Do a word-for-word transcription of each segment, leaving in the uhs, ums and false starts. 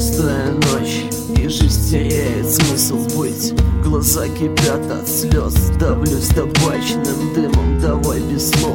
Пустая ночь, и жизнь теряет смысл быть. Глаза кипят от слез, давлюсь табачным дымом. Давай без слов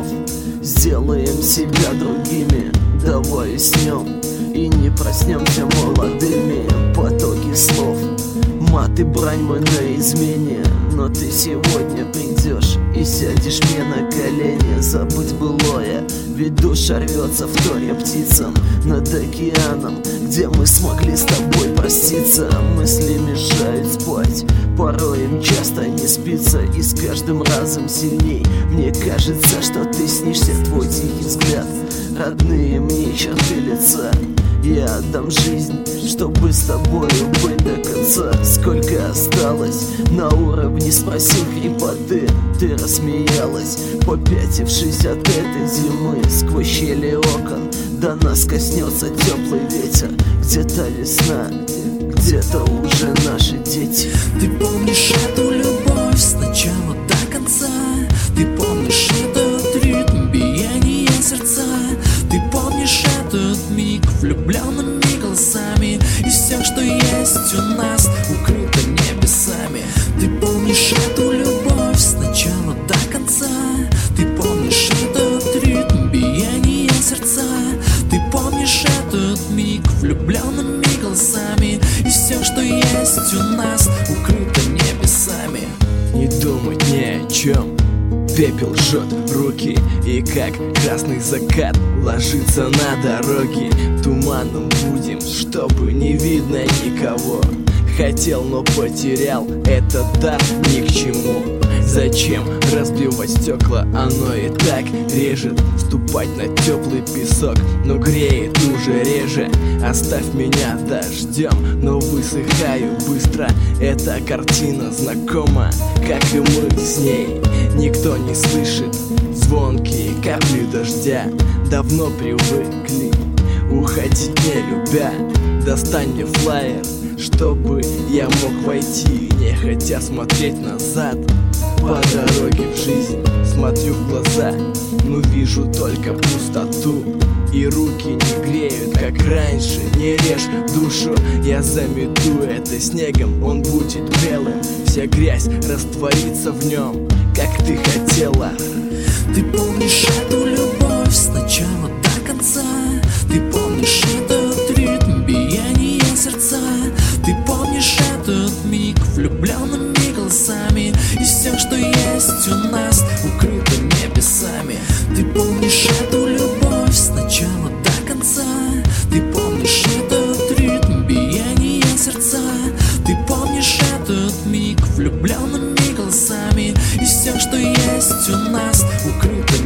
сделаем себя другими. Давай уснем и не проснемся молодыми. Потоки слов, мат и брань мы на измене. Но ты сегодня придешь и сядешь мне на колени. Забыть былое, ведь душа рвется в торе птицам над океаном, где мы смогли с тобой проститься. Мысли мешают спать, порой им часто не спится. И с каждым разом сильней мне кажется, что ты снишься. Твой тихий взгляд, родные мне черты лица. Я отдам жизнь, чтобы с тобою быть до конца. Сколько осталось на уровне, спросил хрипоты. Ты рассмеялась, попятившись от этой зимы. Сквозь щели окон до нас коснется теплый ветер. Где-то весна, где-то уже наши дети. Ты помнишь эту любовь с начала до конца? Ты помнишь этот ритм биения сердца? Ты помнишь этот миг влюбленными голосами? И все, что есть у нас, укрыто небесами. Ты помнишь эту любовь с начала до конца? Ты помнишь этот ритм биения сердца? Ты помнишь этот миг влюбленными голосами? И все, что есть у нас, укрыто небесами. Не думать ни о чем, пепел жжет руки. И как красный закат ложится на дороге. Туманом будем, чтобы не видно никого. Хотел, но потерял, этот дар ни к чему. Зачем разбивать стекла, оно и так режет. Ступать на теплый песок, но греет уже реже. Оставь меня дождем, но высыхаю быстро. Эта картина знакома, как и мы с ней. Никто не слышит звонкие капли дождя. Давно привыкли уходить не любя. Достань мне флаер, чтобы я мог войти, не хотя смотреть назад. По дороге в жизнь смотрю в глаза, но вижу только пустоту. И руки не греют, как раньше. Не режь душу, я замету это снегом. Он будет белым, вся грязь растворится в нем, как ты хотела. Ты помнишь эту любовь с начала до конца? Ты помнишь этот ритм биения сердца? Ты помнишь этот миг влюбленными голосами? И все, что есть у нас, укрыто небесами. Ты помнишь эту любовь с начала до конца? Ты помнишь этот ритм биения сердца? Ты помнишь этот миг влюбленными голосами? И все, что есть у нас, укрыто